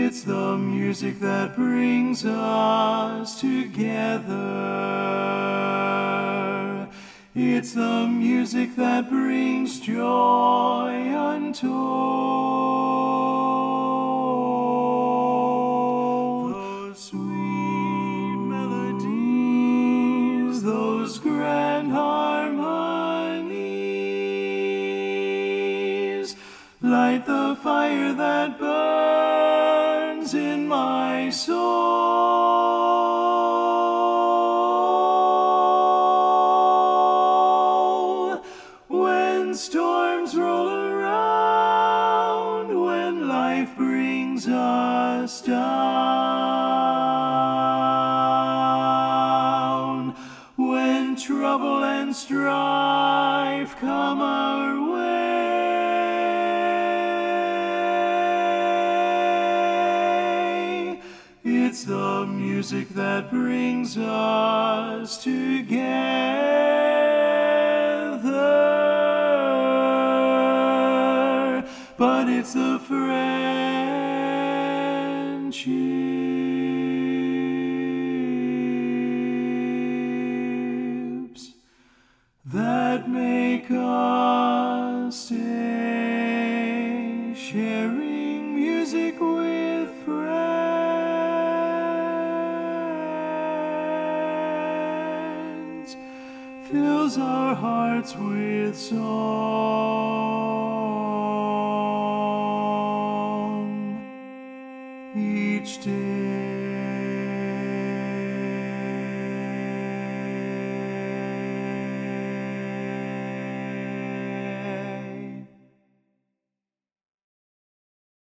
It's the music that brings us together. It's the music that brings joy untold. Those sweet melodies, those grand harmonies, light the fire that burns in my soul. When storms roll around, when life brings us down, when trouble and strife come our way, it's the music that brings us together. But it's the friendships that make us stay, sharing music with friends, fills our hearts with song. Each day